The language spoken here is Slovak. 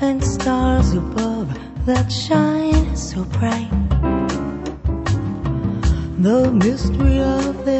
and stars above that shine so bright. The mystery of their